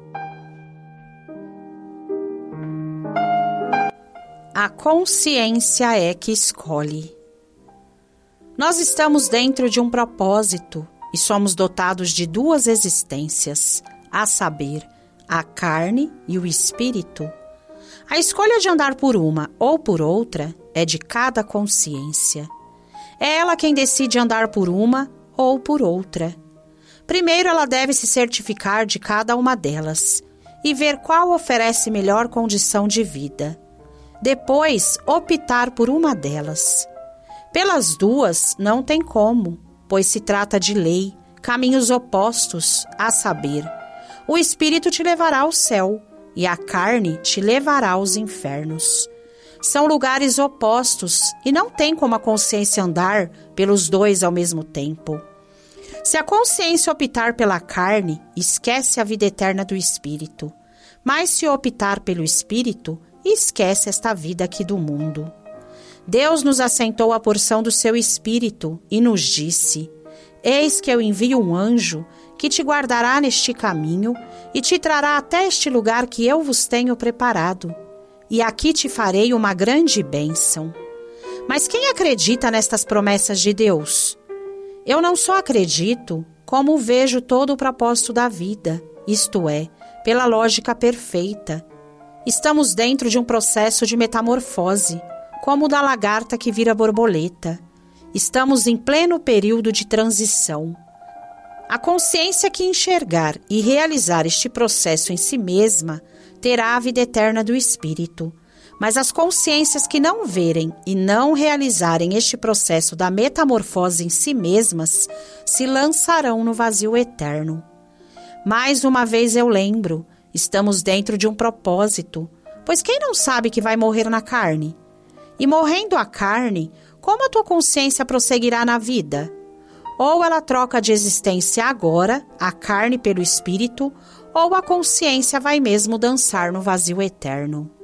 A consciência é que escolhe. Nós estamos dentro de um propósito e somos dotados de duas existências, a saber, a carne e o espírito. A escolha de andar por uma ou por outra é de cada consciência. É ela quem decide andar por uma ou por outra. Primeiro, ela deve se certificar de cada uma delas e ver qual oferece melhor condição de vida. Depois, optar por uma delas. Pelas duas, não tem como, pois se trata de lei, caminhos opostos, a saber, o espírito te levará ao céu e a carne te levará aos infernos. São lugares opostos e não tem como a consciência andar pelos dois ao mesmo tempo. Se a consciência optar pela carne, esquece a vida eterna do espírito. Mas se optar pelo espírito, esquece esta vida aqui do mundo. Deus nos assentou a porção do seu espírito e nos disse: eis que eu envio um anjo que te guardará neste caminho e te trará até este lugar que eu vos tenho preparado. E aqui te farei uma grande bênção. Mas quem acredita nestas promessas de Deus? Eu não só acredito, como vejo todo o propósito da vida, isto é, pela lógica perfeita. Estamos dentro de um processo de metamorfose, como o da lagarta que vira borboleta. Estamos em pleno período de transição. A consciência que enxergar e realizar este processo em si mesma terá a vida eterna do espírito. Mas as consciências que não verem e não realizarem este processo da metamorfose em si mesmas se lançarão no vazio eterno. Mais uma vez eu lembro, estamos dentro de um propósito, pois quem não sabe que vai morrer na carne? E morrendo a carne, como a tua consciência prosseguirá na vida? Ou ela troca de existência agora, a carne pelo espírito, ou a consciência vai mesmo dançar no vazio eterno.